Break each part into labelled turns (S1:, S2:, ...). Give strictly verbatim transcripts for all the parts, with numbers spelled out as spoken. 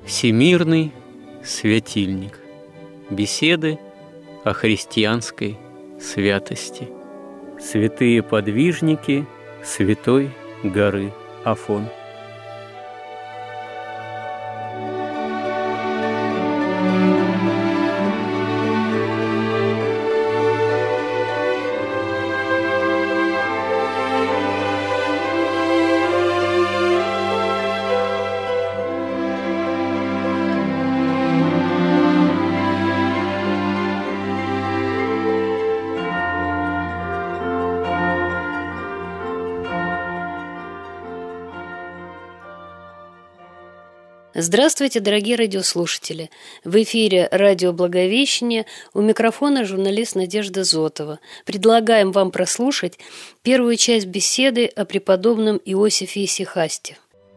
S1: Всемирный светильник. Беседы о христианской святости. Святые подвижники Святой горы Афон.
S2: Здравствуйте, дорогие радиослушатели! В эфире радио Благовещение, у микрофона журналист Надежда Зотова. Предлагаем вам прослушать первую часть беседы о преподобном Иосифе Исихасте.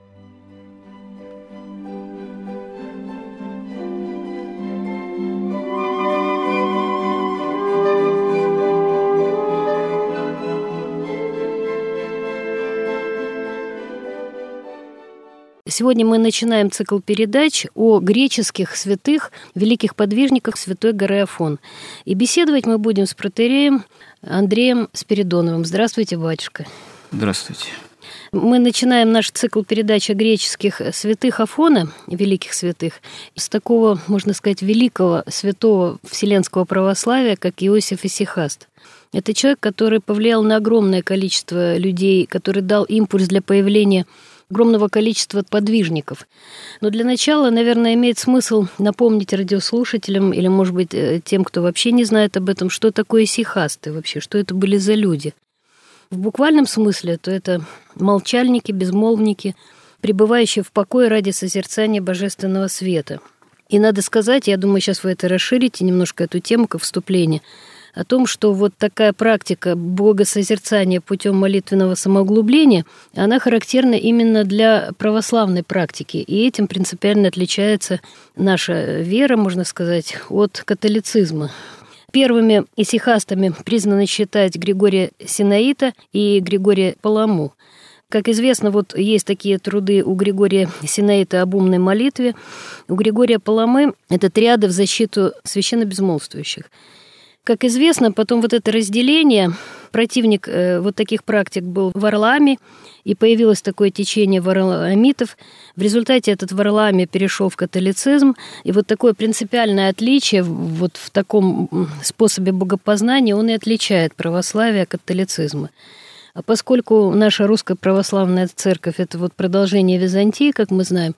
S2: Сегодня мы начинаем цикл передач о греческих святых, великих подвижниках Святой горы Афон. И беседовать мы будем с протоиереем Андреем Спиридоновым. Здравствуйте, батюшка.
S1: Здравствуйте.
S2: Мы начинаем наш цикл передач о греческих святых Афона, великих святых, с такого, можно сказать, великого святого вселенского православия, как Иосиф Исихаст. Это человек, который повлиял на огромное количество людей, который дал импульс для появления огромного количества подвижников. Но для начала, наверное, имеет смысл напомнить радиослушателям или, может быть, тем, кто вообще не знает об этом, что такое исихасты вообще, что это были за люди. В буквальном смысле то это молчальники, безмолвники, пребывающие в покое ради созерцания божественного света. И надо сказать, я думаю, сейчас вы это расширите немножко, эту тему, как вступление, о том, что вот такая практика богосозерцания путем молитвенного самоуглубления, она характерна именно для православной практики. И этим принципиально отличается наша вера, можно сказать, от католицизма. Первыми исихастами признаны считать Григория Синаита и Григория Паламу. Как известно, вот есть такие труды у Григория Синаита об умной молитве, у Григория Паламы это триады в защиту священно-безмолвствующих. Как известно, потом вот это разделение, противник э, вот таких практик был Варлаами, и появилось такое течение варлаамитов. В результате этот Варлаами перешел в католицизм, и вот такое принципиальное отличие вот в таком способе богопознания, он и отличает православие от католицизма. А поскольку наша русская православная церковь – это вот продолжение Византии, как мы знаем,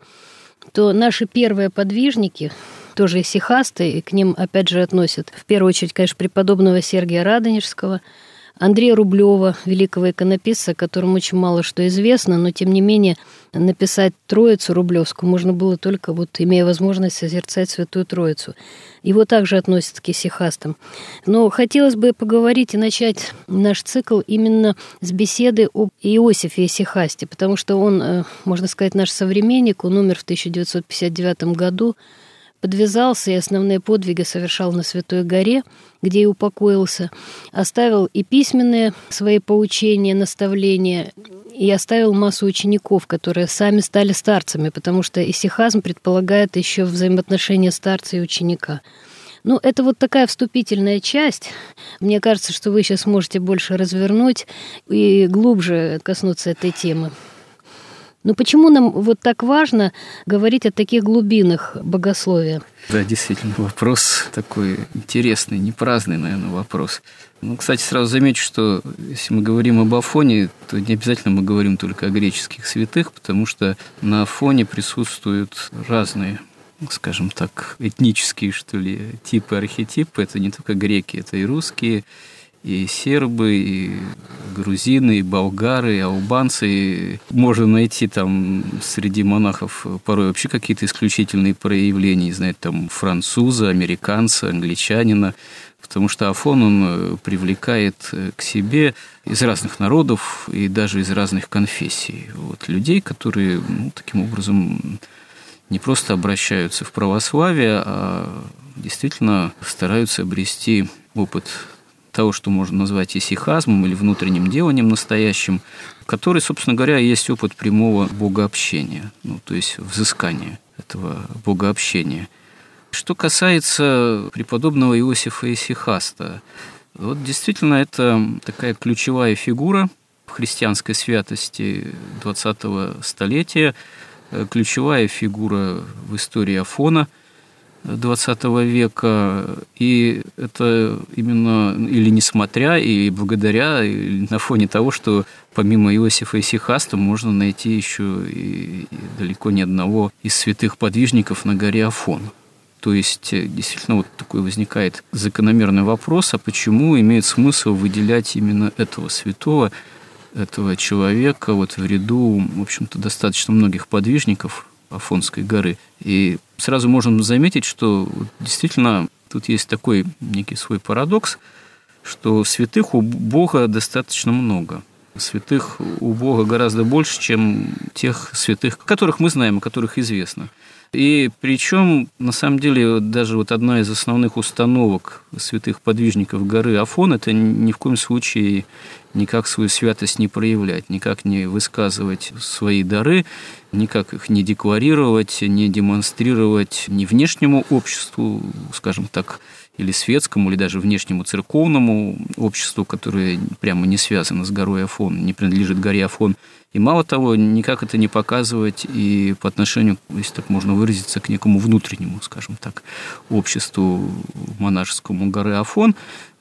S2: то наши первые подвижники – тоже исихасты, и к ним, опять же, относят, в первую очередь, конечно, преподобного Сергия Радонежского, Андрея Рублева, великого иконописца, которому очень мало что известно, но, тем не менее, написать Троицу Рублевскую можно было только, вот, имея возможность созерцать Святую Троицу. Его также относят к исихастам. Но хотелось бы поговорить и начать наш цикл именно с беседы об Иосифе Исихасте, потому что он, можно сказать, наш современник, он умер в тысяча девятьсот пятьдесят девятом году, подвязался и основные подвиги совершал на Святой горе, где и упокоился, оставил и письменные свои поучения, наставления, и оставил массу учеников, которые сами стали старцами, потому что исихазм предполагает еще взаимоотношения старца и ученика. Ну, это вот такая вступительная часть. Мне кажется, что вы сейчас можете больше развернуть и глубже коснуться этой темы. Но почему нам вот так важно говорить о таких глубинах богословия?
S1: Да, действительно, вопрос такой интересный, не праздный, наверное, вопрос. Ну, кстати, сразу замечу, что если мы говорим об Афоне, то не обязательно мы говорим только о греческих святых, потому что на Афоне присутствуют разные, скажем так, этнические, что ли, типы, архетипы. Это не только греки, это и русские, и сербы, и грузины, и болгары, и албанцы. И можно найти там среди монахов порой вообще какие-то исключительные проявления, не знаю, там француза, американца, англичанина, потому что Афон, он привлекает к себе из разных народов и даже из разных конфессий. Вот, людей, которые, ну, таким образом не просто обращаются в православие, а действительно стараются обрести опыт того, что можно назвать исихазмом или внутренним деланием настоящим, который, собственно говоря, есть опыт прямого богообщения, ну, то есть взыскания. Это этого богообщения. Что касается преподобного Иосифа Исихаста, вот действительно это такая ключевая фигура в христианской святости двадцатого столетия, ключевая фигура в истории Афона двадцатого века, и это именно или несмотря, и благодаря, и на фоне того, что помимо Иосифа Исихаста можно найти еще и далеко не одного из святых подвижников на горе Афон. То есть, действительно, вот такой возникает закономерный вопрос, а почему имеет смысл выделять именно этого святого, этого человека вот в ряду, в общем-то, достаточно многих подвижников Афонской горы. И сразу можем заметить, что действительно тут есть такой некий свой парадокс, что святых у Бога достаточно много. Святых у Бога гораздо больше, чем тех святых, которых мы знаем, о которых известно. И причем, на самом деле, даже вот одна из основных установок святых подвижников горы Афон – это ни в коем случае никак свою святость не проявлять, никак не высказывать свои дары, никак их не декларировать, не демонстрировать ни внешнему обществу, скажем так, или светскому, или даже внешнему церковному обществу, которое прямо не связано с горой Афон, не принадлежит горе Афон. И мало того, никак это не показывать и по отношению, если так можно выразиться, к некому внутреннему, скажем так, обществу монашескому горы Афон.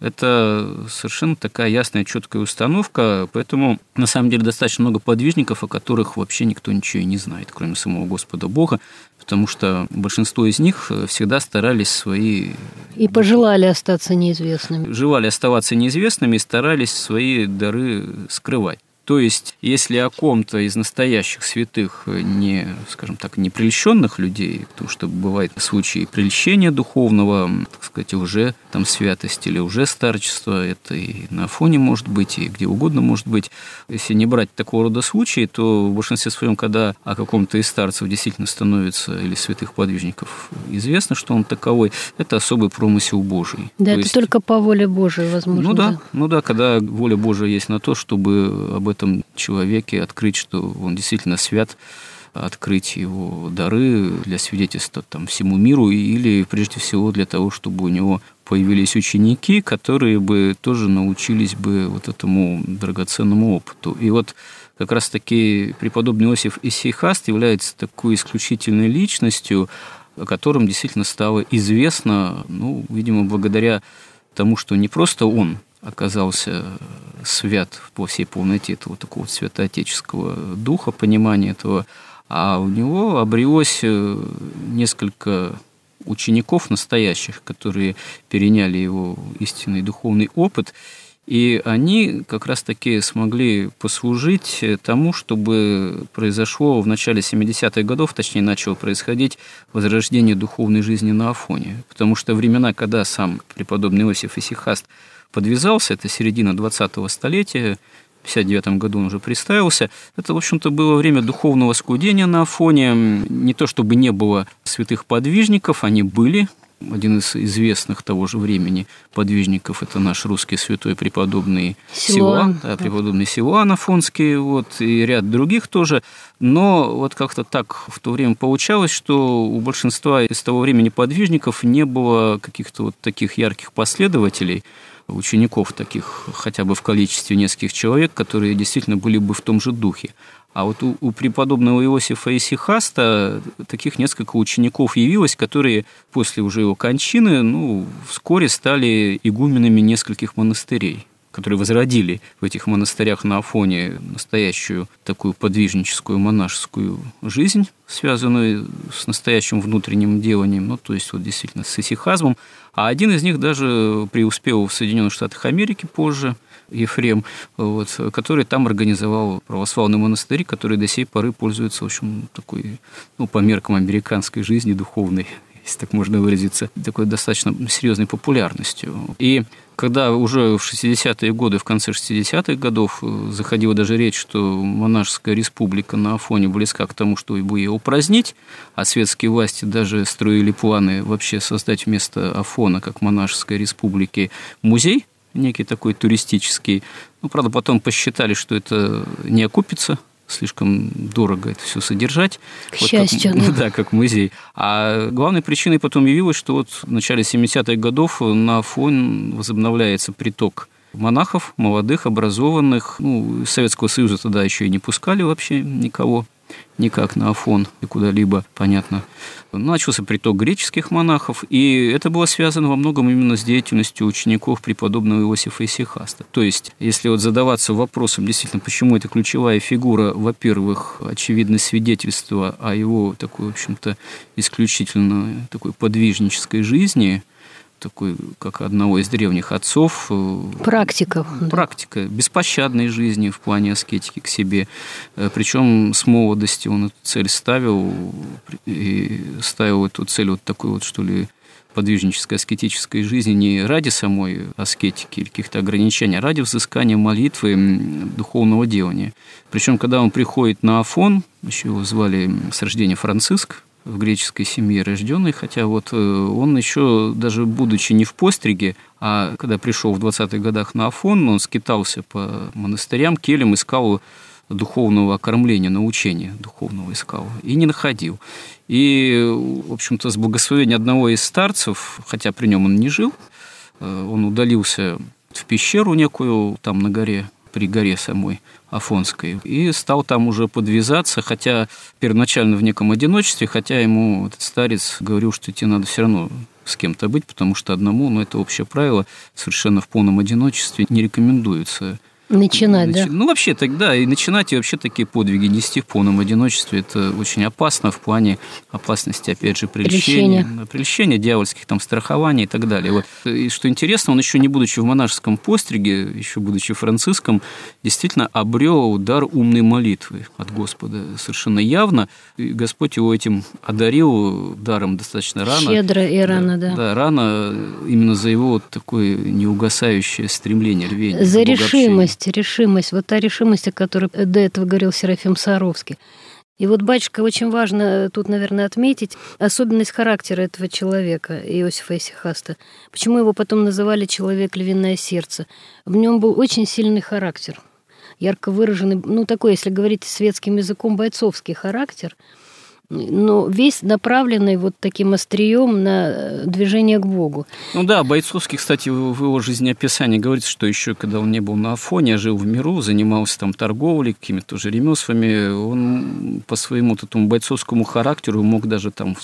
S1: Это совершенно такая ясная, четкая установка, поэтому на самом деле достаточно много подвижников, о которых вообще никто ничего и не знает, кроме самого Господа Бога, потому что большинство из них всегда старались свои...
S2: И пожелали остаться неизвестными.
S1: Желали оставаться неизвестными и старались свои дары скрывать. То есть, если о ком-то из настоящих святых, не, скажем так, не прельщенных людей, потому что бывают случаи прельщения духовного, так сказать, уже там святости или уже старчества, это и на Афоне может быть, и где угодно может быть. Если не брать такого рода случаи, то в большинстве своем, когда о каком-то из старцев действительно становится, или святых подвижников, известно, что он таковой, это особый промысел Божий.
S2: Да,
S1: то
S2: это
S1: есть...
S2: только по воле Божией, возможно.
S1: Ну да,
S2: да,
S1: ну да, когда воля Божия есть на то, чтобы об этом человеке открыть, что он действительно свят, открыть его дары для свидетельства там, всему миру, или прежде всего для того, чтобы у него появились ученики, которые бы тоже научились бы вот этому драгоценному опыту. И вот как раз-таки преподобный Иосиф Исихаст является такой исключительной личностью, о котором действительно стало известно, ну, видимо, благодаря тому, что не просто он оказался свят по всей полноте этого такого святоотеческого духа, понимания этого, а у него обрелось несколько учеников настоящих, которые переняли его истинный духовный опыт, и они как раз-таки смогли послужить тому, чтобы произошло в начале семидесятых годов, точнее, начало происходить возрождение духовной жизни на Афоне. Потому что времена, когда сам преподобный Иосиф Исихаст подвязался, это середина двадцатого столетия, в пятьдесят девятом году он уже приставился. Это, в общем-то, было время духовного скудения на Афоне. Не то чтобы не было святых подвижников, они были. Один из известных того же времени подвижников – это наш русский святой преподобный Силуан, да, преподобный Силуан Афонский, вот, и ряд других тоже. Но вот как-то так в то время получалось, что у большинства из того времени подвижников не было каких-то вот таких ярких последователей, учеников таких хотя бы в количестве нескольких человек, которые действительно были бы в том же духе. А вот у, у преподобного Иосифа Исихаста таких несколько учеников явилось, которые после уже его кончины, ну, вскоре стали игуменами нескольких монастырей, которые возродили в этих монастырях на Афоне настоящую такую подвижническую монашескую жизнь, связанную с настоящим внутренним деланием, ну, то есть вот действительно с исихазмом. А один из них даже преуспел в Соединенных Штатах Америки позже, Ефрем, вот, который там организовал православный монастырь, который до сей поры пользуется, в общем, такой, ну, по меркам американской жизни духовной, если так можно выразиться, такой достаточно серьезной популярностью. И когда уже в шестидесятые годы, в конце шестидесятых годов заходила даже речь, что монашеская республика на Афоне близка к тому, чтобы ее упразднить, а светские власти даже строили планы вообще создать вместо Афона, как монашеской республики, музей, некий такой туристический. Ну, правда, потом посчитали, что это не окупится, слишком дорого это все содержать.
S2: К
S1: вот
S2: счастью,
S1: как,
S2: да.
S1: да, как музей. А главной причиной потом явилось, что вот в начале семидесятых годов на Афон возобновляется приток монахов, молодых, образованных. Ну, из Советского Союза тогда еще и не пускали вообще никого, никак на Афон и куда-либо, понятно. Начался приток греческих монахов, и это было связано во многом именно с деятельностью учеников преподобного Иосифа Исихаста. То есть, если вот задаваться вопросом, действительно, почему это ключевая фигура, во-первых, очевидно, свидетельство о его такой, в общем-то, исключительно такой подвижнической жизни, такой, как одного из древних отцов.
S2: Практиков.
S1: Практика беспощадной жизни в плане аскетики к себе. Причем с молодости он эту цель ставил, и ставил эту цель вот такой вот, что ли, подвижнической аскетической жизни не ради самой аскетики или каких-то ограничений, а ради взыскания молитвы, духовного делания. Причем, когда он приходит на Афон, еще его звали с рождения Франциск, в греческой семье рожденный, хотя вот он еще, даже будучи не в постриге, а когда пришел в двадцатых годах на Афон, он скитался по монастырям, кельям, искал духовного окормления, научения духовного искал, и не находил. И, в общем-то, с благословения одного из старцев, хотя при нем он не жил, он удалился в пещеру некую там на горе, при горе самой Афонской, и стал там уже подвязаться, хотя первоначально в неком одиночестве, хотя ему этот старец говорил, что тебе надо все равно с кем-то быть, потому что одному, ну, это общее правило, совершенно в полном одиночестве не рекомендуется.
S2: Начинать,
S1: Нач...
S2: да?
S1: Ну, вообще тогда и начинать, и вообще такие подвиги нести в полном одиночестве, это очень опасно в плане опасности, опять же, прельщения,
S2: Прельщение.
S1: прельщения дьявольских там страхований и так далее. Вот. И что интересно, он еще не будучи в монашеском постриге, еще будучи франциском, действительно обрел дар умной молитвы от Господа совершенно явно. И Господь его этим одарил даром достаточно рано.
S2: Щедро и рано, да.
S1: Да, да рано, именно за его вот такое неугасающее стремление, рвение.
S2: За решимость. Решимость, вот та решимость, о которой до этого говорил Серафим Саровский. И вот, батюшка, очень важно тут, наверное, отметить особенность характера этого человека, Иосифа Исихаста. Почему его потом называли «человек львиное сердце»? В нем был очень сильный характер, ярко выраженный, ну, такой, если говорить светским языком, бойцовский характер, но весь направленный вот таким острием на движение к Богу.
S1: Ну да, Бойцовский, кстати, в его жизнеописании говорится, что еще когда он не был на Афоне, а жил в миру, занимался там торговлей, какими-то тоже ремеслами, он по своему этому бойцовскому характеру мог даже там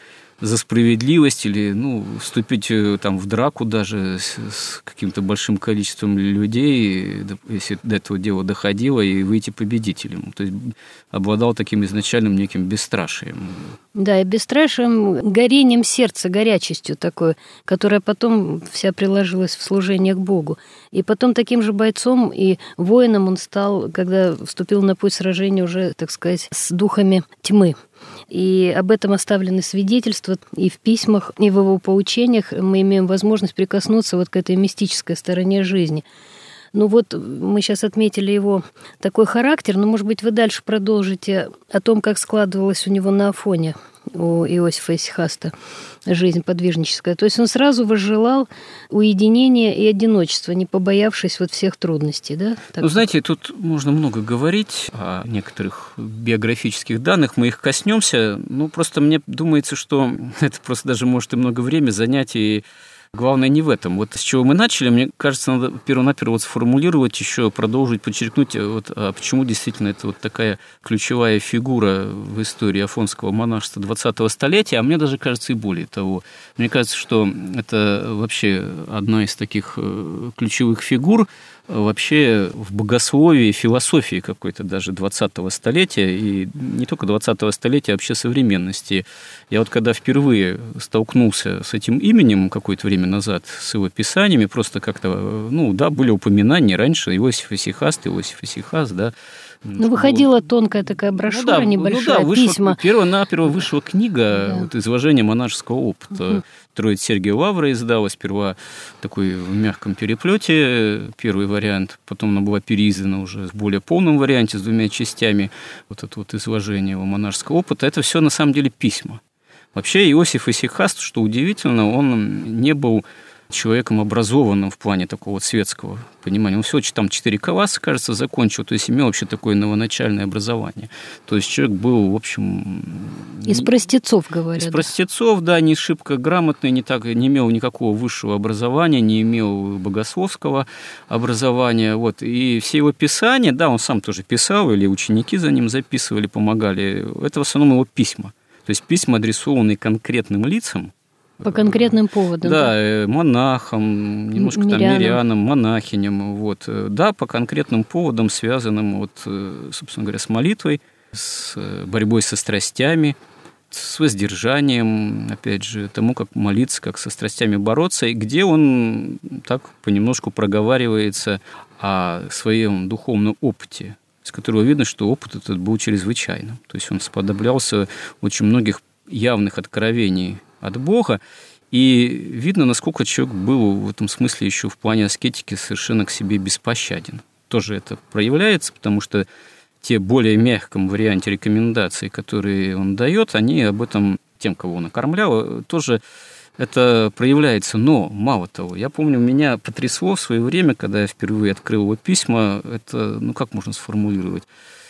S1: за справедливость или, ну, вступить там в драку даже с, с каким-то большим количеством людей, если до этого дела доходило, и выйти победителем. То есть обладал таким изначальным неким бесстрашием.
S2: Да, и бесстрашием, горением сердца, горячестью такой, которая потом вся приложилась в служение к Богу. И потом таким же бойцом и воином он стал, когда вступил на путь сражения уже, так сказать, с духами тьмы. И об этом оставлены свидетельства и в письмах, и в его поучениях. Мы имеем возможность прикоснуться вот к этой мистической стороне жизни. Ну вот мы сейчас отметили его такой характер, но, может быть, вы дальше продолжите о том, как складывалась у него на Афоне, у Иосифа Исихаста, жизнь подвижническая. То есть он сразу возжелал уединения и одиночества, не побоявшись вот всех трудностей, да? Так
S1: ну, знаете, тут можно много говорить о некоторых биографических данных, мы их коснемся. Ну, просто мне думается, что это просто даже может и много времени занять, и главное не в этом. Вот с чего мы начали, мне кажется, надо первонаперво вот сформулировать, еще продолжить, подчеркнуть, вот, а почему действительно это вот такая ключевая фигура в истории афонского монашества двадцатого столетия, а мне даже кажется и более того. Мне кажется, что это вообще одна из таких ключевых фигур вообще в богословии, философии какой-то даже двадцатого столетия, и не только двадцатого столетия, а вообще современности. Я вот когда впервые столкнулся с этим именем какое-то время назад, с его писаниями, просто как-то, ну да, были упоминания раньше, Иосиф Исихаст, Иосиф Исихаст, да.
S2: Ну, выходила тонкая такая брошюра, ну, да, небольшая, ну, да, вышла, письма.
S1: Перво-наперво вышла книга, да. Вот, «Изложение монашеского опыта». Угу. Троиц Сергия Лавра издала сперва такой в мягком переплете, первый вариант, потом она была переиздана уже в более полном варианте с двумя частями, вот это вот изложение его монашеского опыта. Это все на самом деле письма. Вообще Иосиф Исихаст, что удивительно, он не был человеком образованным в плане такого вот светского понимания. Он всего там четыре класса, кажется, закончил, то есть имел вообще такое новоначальное образование. То есть человек был, в общем...
S2: Из простецов, говорят.
S1: Из простецов, да, не шибко грамотный, не, так, не имел никакого высшего образования, не имел богословского образования. Вот. И все его писания, да, он сам тоже писал, или ученики за ним записывали, помогали. Это в основном его письма. То есть письма, адресованные конкретным лицам.
S2: По конкретным поводам.
S1: Да, да? монахам, немножко
S2: Мирянам.
S1: там мирянам, монахиням. Вот. Да, по конкретным поводам, связанным, вот, собственно говоря, с молитвой, с борьбой со страстями, с воздержанием, опять же, тому, как молиться, как со страстями бороться, и где он так понемножку проговаривается о своем духовном опыте, из которого видно, что опыт этот был чрезвычайным. То есть он сподоблялся очень многих явных откровений от Бога, и видно, насколько человек был в этом смысле еще в плане аскетики совершенно к себе беспощаден. Тоже это проявляется, потому что те более мягком варианте рекомендаций, которые он дает, они об этом, тем, кого он окормлял, тоже это проявляется. Но, мало того, я помню, меня потрясло в свое время, когда я впервые открыл его письма, это, ну, как можно сформулировать?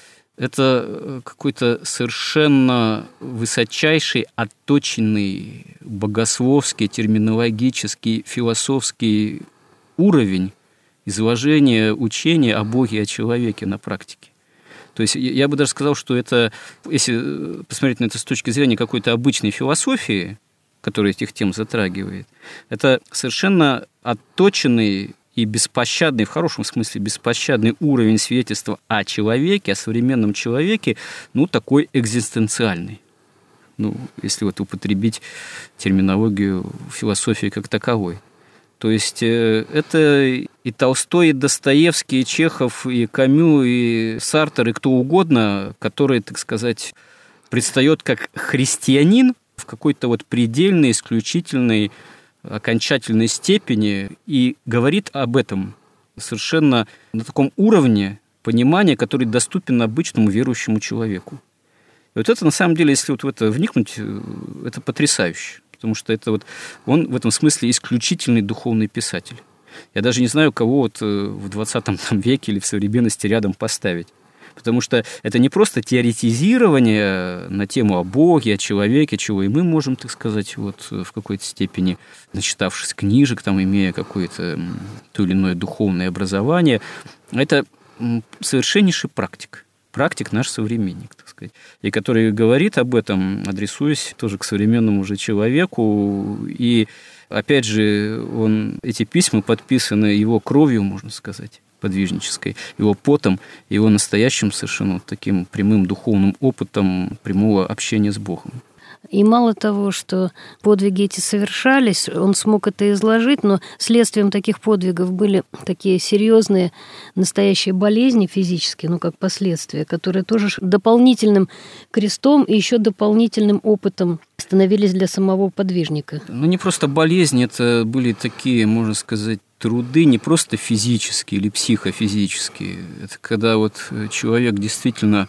S1: Это какой-то совершенно высочайший, отточенный богословский, терминологический, философский уровень изложения учения о Боге и о человеке на практике. То есть я бы даже сказал, что это, если посмотреть на это с точки зрения какой-то обычной философии, которая этих тем затрагивает, это совершенно отточенный и беспощадный, в хорошем смысле беспощадный уровень свидетельства о человеке, о современном человеке, ну, такой экзистенциальный. Ну, если вот употребить терминологию философии как таковой. То есть это и Толстой, и Достоевский, и Чехов, и Камю, и Сартер, и кто угодно, который, так сказать, предстает как христианин в какой-то вот предельной, исключительной, окончательной степени и говорит об этом совершенно на таком уровне понимания, который доступен обычному верующему человеку. И вот это, на самом деле, если вот в это вникнуть, это потрясающе, потому что это вот, он в этом смысле исключительный духовный писатель. Я даже не знаю, кого вот в двадцатом веке или в современности рядом поставить. Потому что это не просто теоретизирование на тему о Боге, о человеке, чего и мы можем, так сказать, вот в какой-то степени, начитавшись книжек, там, имея какое-то то или иное духовное образование. Это совершеннейший практик. Практик наш современник, так сказать. И который говорит об этом, адресуясь тоже к современному уже человеку. И, опять же, он, эти письма подписаны его кровью, можно сказать, подвижнической, его потом, его настоящим совершенно вот таким прямым духовным опытом прямого общения с Богом.
S2: И мало того, что подвиги эти совершались, он смог это изложить, но следствием таких подвигов были такие серьезные настоящие болезни физические, ну как последствия, которые тоже дополнительным крестом и еще дополнительным опытом становились для самого подвижника.
S1: Ну не просто болезни, это были такие, можно сказать, труды не просто физические или психофизические. Это когда вот человек действительно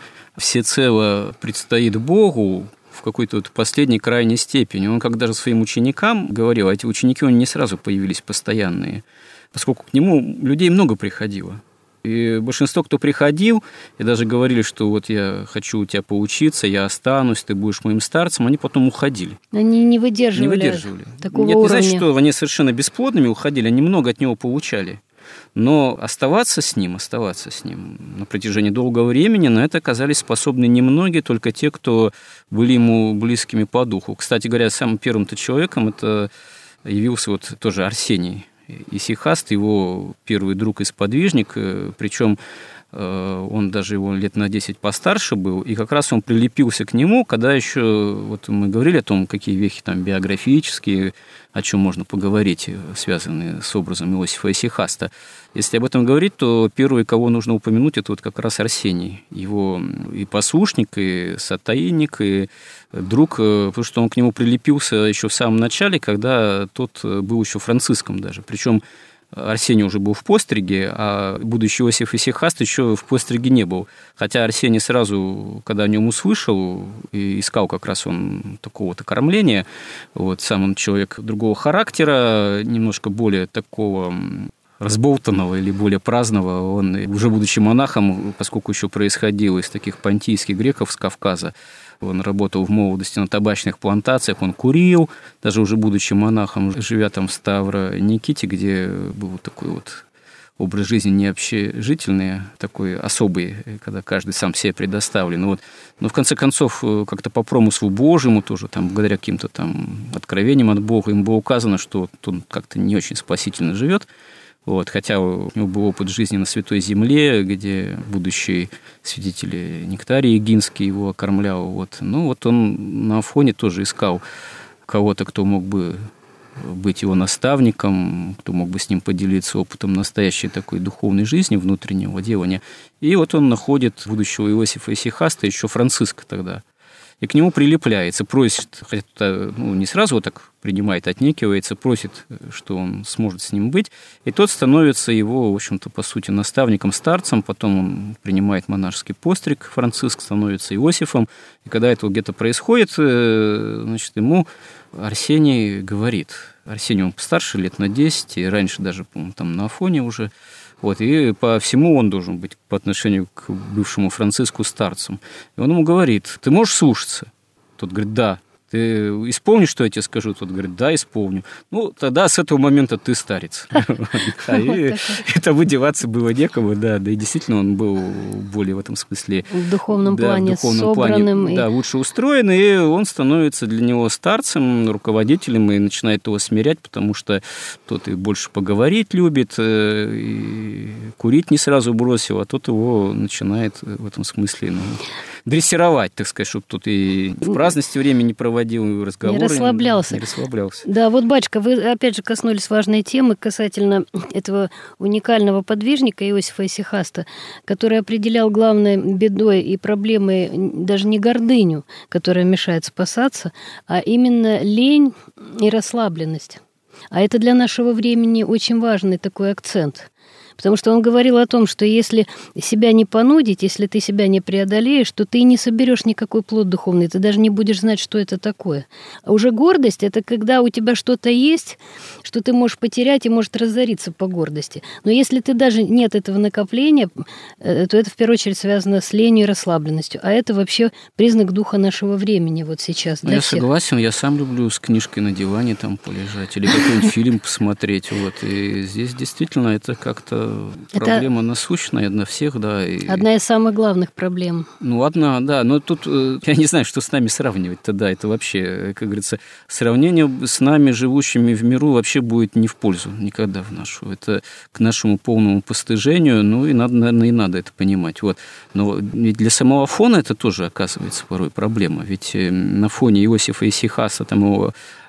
S1: всецело предстоит Богу, в какой-то вот последней крайней степени. Он как даже своим ученикам говорил, а эти ученики у него не сразу появились постоянные, поскольку к нему людей много приходило. И большинство, кто приходил, и даже говорили, что вот я хочу у тебя поучиться, я останусь, ты будешь моим старцем, они потом уходили.
S2: Они не выдерживали,
S1: не выдерживали.
S2: такого
S1: Нет,
S2: уровня.
S1: Не значит, что они совершенно бесплодными уходили, они много от него получали. Но оставаться с ним, оставаться с ним на протяжении долгого времени, на это оказались способны немногие, только те, кто были ему близкими по духу. Кстати говоря, самым первым-то человеком это явился вот тоже Арсений Исихаст, его первый друг и сподвижник, причем он даже его лет на десять постарше был, и как раз он прилепился к нему, когда еще, вот мы говорили о том, какие вехи там биографические, о чем можно поговорить, связанные с образом Иосифа Исихаста. Если об этом говорить, то первый, кого нужно упомянуть, это вот как раз Арсений, его и послушник, и сотейник, и друг, потому что он к нему прилепился еще в самом начале, когда тот был еще франциском даже, причем Арсений уже был в постриге, а будущий Иосиф Исихаст еще в постриге не был. Хотя Арсений сразу, когда о нем услышал, и искал как раз он такого-то кормления, вот, сам он человек другого характера, немножко более такого разболтанного или более праздного, он, уже будучи монахом, поскольку еще происходил из таких понтийских греков с Кавказа, он работал в молодости на табачных плантациях, он курил, даже уже будучи монахом, живя там в Ставро-Никите, где был такой вот образ жизни не общежительный, такой особый, когда каждый сам себе предоставлен. Вот. Но в конце концов, как-то по промыслу Божьему тоже, там, благодаря каким-то там откровениям от Бога, им было указано, что он как-то не очень спасительно живет. Вот, хотя у него был опыт жизни на Святой Земле, где будущий святитель Нектарий Егинский его окормлял. Вот. Ну, вот он на Афоне тоже искал кого-то, кто мог бы быть его наставником, кто мог бы с ним поделиться опытом настоящей такой духовной жизни, внутреннего делания. И вот он находит будущего Иосифа Исихаста, еще Франциска тогда, и к нему прилепляется, просит, хотя ну, не сразу вот так принимает, отнекивается, просит, что он сможет с ним быть, и тот становится его, в общем-то, по сути, наставником, старцем, потом он принимает монашеский постриг, Франциск становится Иосифом, и когда это где-то происходит, значит, ему Арсений говорит, Арсений он постарше, лет на десять, и раньше даже, по-моему, там на Афоне уже, вот, и по всему он должен быть по отношению к бывшему Франциску старцем. И он ему говорит, ты можешь слушаться? Тот говорит, да. Ты исполнишь, что я тебе скажу? Тот говорит, да, исполню. Ну, тогда с этого момента ты старец. И тому деваться было некому, да. Да и действительно он был более в этом смысле...
S2: В духовном плане собранным.
S1: Да, лучше устроен, и он становится для него старцем, руководителем, и начинает его смирять, потому что тот и больше поговорить любит, и курить не сразу бросил, а тот его начинает в этом смысле... дрессировать, так сказать, чтобы тут и в праздности время не проводил, разговоры.
S2: Не расслаблялся.
S1: Не расслаблялся.
S2: Да, вот, батюшка, вы опять же коснулись важной темы касательно этого уникального подвижника Иосифа Исихаста, который определял главной бедой и проблемой даже не гордыню, которая мешает спасаться, а именно лень и расслабленность. А это для нашего времени очень важный такой акцент. Потому что он говорил о том, что если себя не понудить, если ты себя не преодолеешь, то ты не соберешь никакой плод духовный, ты даже не будешь знать, что это такое. А уже гордость – это когда у тебя что-то есть, что ты можешь потерять и может разориться по гордости. Но если ты даже нет этого накопления, то это в первую очередь связано с ленью и расслабленностью. А это вообще признак духа нашего времени вот сейчас.
S1: Я всех. Согласен, я сам люблю с книжкой на диване там полежать или какой-нибудь фильм посмотреть. Вот. И здесь действительно это как-то проблема это насущная для всех, да. И...
S2: одна из самых главных проблем.
S1: Ну, одна, да, но тут я не знаю, что с нами сравнивать-то, да, это вообще, как говорится, сравнение с нами, живущими в миру, вообще будет не в пользу никогда в нашу. Это к нашему полному постыжению, ну, и надо, наверное, и надо это понимать. Вот. Но ведь для самого Афона это тоже, оказывается, порой проблема, ведь на фоне Иосифа Исихаса, там его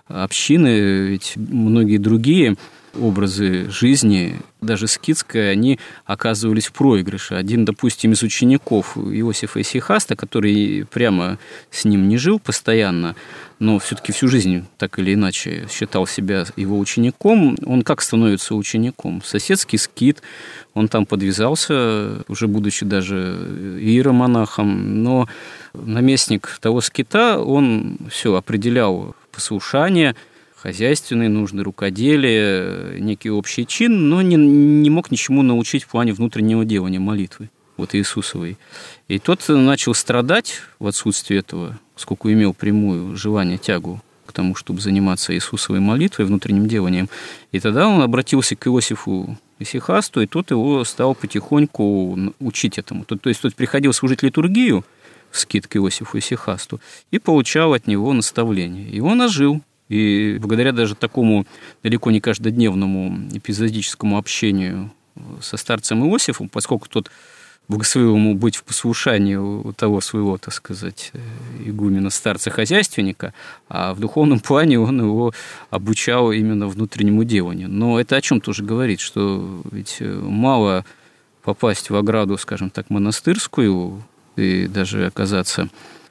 S1: общины, ведь многие другие образы жизни, даже скитская, они оказывались в проигрыше. Один, допустим, из учеников Иосифа Исихаста, который прямо с ним не жил постоянно, но все-таки всю жизнь так или иначе считал себя его учеником, он как становится учеником? Соседский скит, он там подвязался, уже будучи даже иеромонахом, но наместник того скита, он все определял послушание, хозяйственные нужды, рукоделие, некий общий чин, но не, не мог ничему научить в плане внутреннего делания молитвы, вот Иисусовой. И тот начал страдать в отсутствии этого, поскольку имел прямую желание, тягу к тому, чтобы заниматься Иисусовой молитвой, внутренним деланием. И тогда он обратился к Иосифу Исихасту, и тот его стал потихоньку учить этому. То, то есть тот приходил служить литургию, в скит к Иосифу Исихасту, и получал от него наставление. И он ожил. И благодаря даже такому далеко не каждодневному эпизодическому общению со старцем Иосифом, поскольку тот благословил ему быть в послушании у того своего, так сказать, игумена, старца-хозяйственника, а в духовном плане он его обучал именно внутреннему деланию. Но это о чем тоже говорит, что ведь мало попасть в ограду, скажем так, монастырскую, и даже оказаться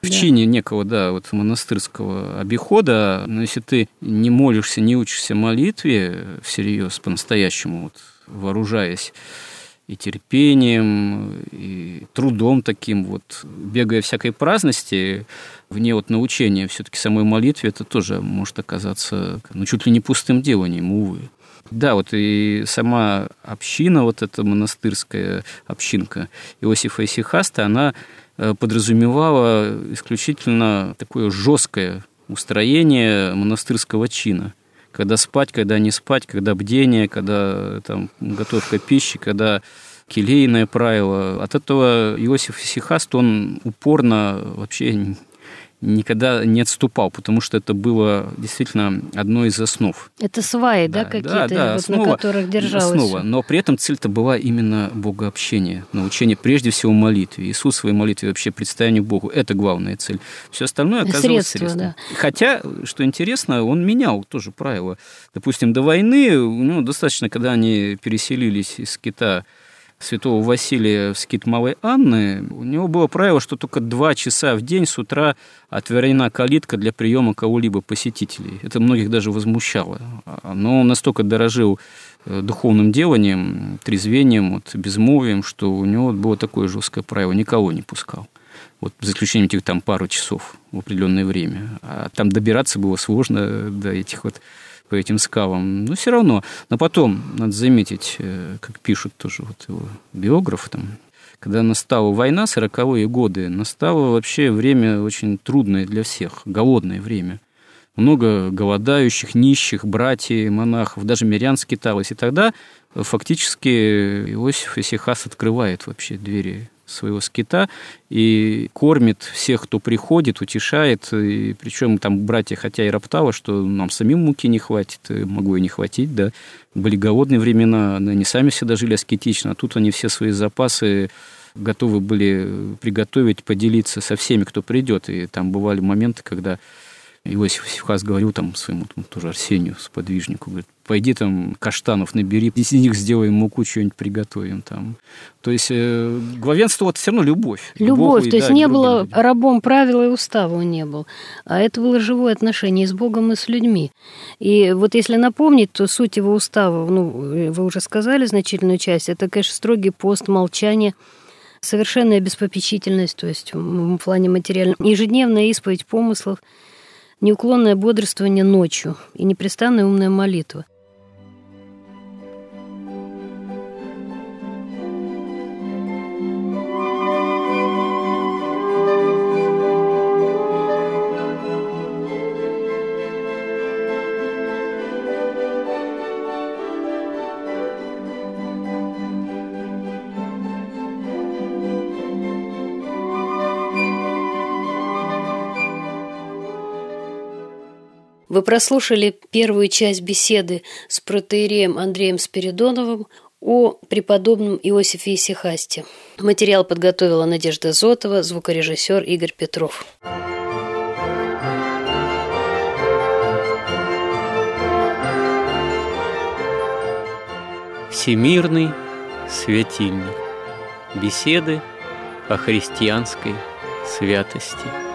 S1: в чине некого, да, вот монастырского обихода. Но если ты не молишься, не учишься молитве всерьез, по-настоящему, вот, вооружаясь и терпением, и трудом таким, вот, бегая всякой праздности, вне вот научения все-таки самой молитве, это тоже может оказаться, ну, чуть ли не пустым деланием, увы. Да, вот и сама община, вот эта монастырская общинка Иосифа Исихаста, она подразумевала исключительно такое жесткое устроение монастырского чина. Когда спать, когда не спать, когда бдение, когда там, готовка пищи, когда келейное правило. От этого Иосиф Исихаст, он упорно вообще никогда не отступал, потому что это было действительно одной из основ.
S2: Это сваи, да, да какие-то, да, да, вот, основа, на которых держалось?
S1: Основа, но при этом цель-то была именно богообщение, научение прежде всего молитве. Иисус в своей молитве вообще предстоянию Богу. Это главная цель. Все остальное оказалось средством. Средством. Да. Хотя, что интересно, он менял тоже правила. Допустим, до войны, ну, достаточно, когда они переселились из скита святого Василия в скит Малой Анны, у него было правило, что только два часа в день с утра отворена калитка для приема кого-либо посетителей. Это многих даже возмущало. Но он настолько дорожил духовным деланием, трезвением, вот, безмолвием, что у него было такое жесткое правило: никого не пускал. Вот, за исключением этих там пару часов в определенное время. А там добираться было сложно до этих вот по этим скалам, но все равно. Но потом, надо заметить, как пишут тоже вот его биографы, там, когда настала война, сороковые годы, настало вообще время очень трудное для всех, голодное время. Много голодающих, нищих, братьев, монахов, даже мирян скиталось. И тогда фактически Иосиф Исихаст открывает вообще двери своего скита и кормит всех, кто приходит, утешает. И причем там братья, хотя и роптало, что нам самим муки не хватит, могло и не хватить, да. Были голодные времена, они сами всегда жили аскетично, а тут они все свои запасы готовы были приготовить, поделиться со всеми, кто придет. И там бывали моменты, когда Иосиф Исихаст говорил там своему там, тоже Арсению, сподвижнику, говорит: пойди там каштанов набери, из них сделаем муку, что-нибудь приготовим там. То есть э, главенство это все равно любовь.
S2: Любовь,
S1: Богу,
S2: то есть
S1: да,
S2: не было
S1: людям.
S2: Рабом правила и устава он не был, а это было живое отношение и с Богом, и с людьми. И вот если напомнить, то суть его устава, ну, вы уже сказали значительную часть, это, конечно, строгий пост, молчание, совершенная беспопечительность, то есть в плане материальном, ежедневная исповедь помыслов, неуклонное бодрствование ночью и непрестанная умная молитва. Вы прослушали первую часть беседы с протоиереем Андреем Спиридоновым о преподобном Иосифе Исихасте. Материал подготовила Надежда Зотова, звукорежиссер Игорь Петров.
S1: Всемирный светильник. Беседы о христианской святости.